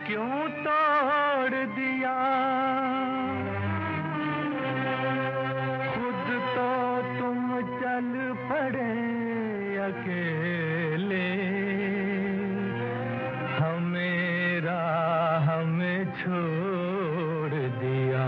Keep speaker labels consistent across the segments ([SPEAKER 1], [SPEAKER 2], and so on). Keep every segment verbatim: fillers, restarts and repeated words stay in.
[SPEAKER 1] क्यों तोड़ दिया? खुद तो तुम चल पड़े अकेले, हमें राह में छोड़ दिया।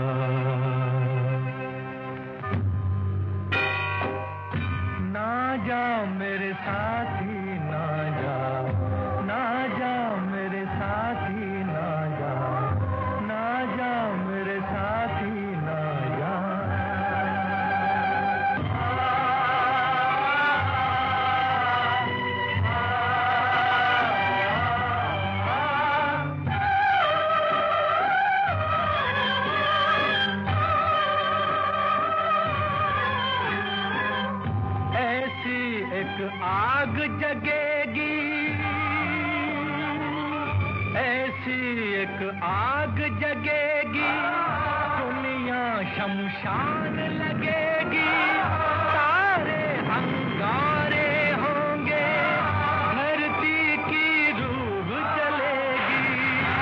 [SPEAKER 1] ना जा मेरे साथी, ना जा, ना जा मेरे साथी, ना जा, ना जा मेरे साथी, ना जा। ऐसी एक आग जगेगी, ऐसी एक आग जगेगी, दुनिया शमशान लगेगी, सारे अंगारे होंगे, धरती की रूह जलेगी।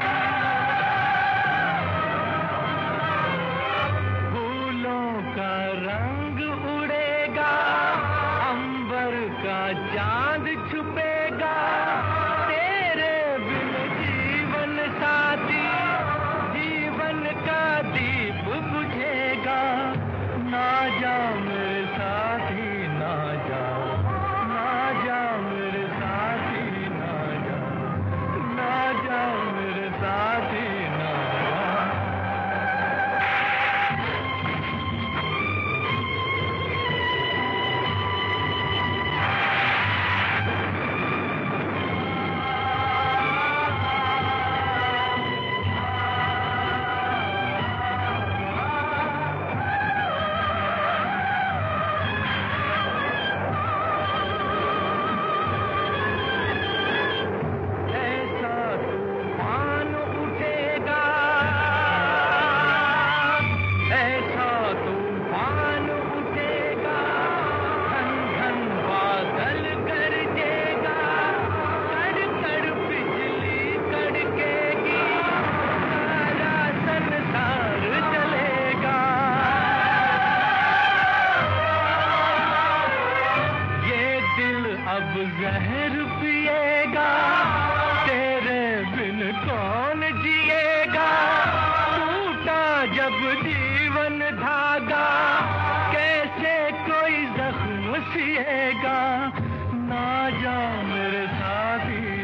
[SPEAKER 1] फूलों का रंग उड़ेगा, अंबर का चांद छुपेगा, तेरे बिन जीवन साथी, जीवन का दीप बुझेगा। ना जा मेरे साथी, ना जा, ना जा मेरे साथी, ना जा, ना जा मेरे साथी, ना जा। अब जहर पिएगा, तेरे बिन कौन जिएगा। टूटा जब जीवन धागा, कैसे कोई जख्म सिएगा। ना जा मेरे साथी,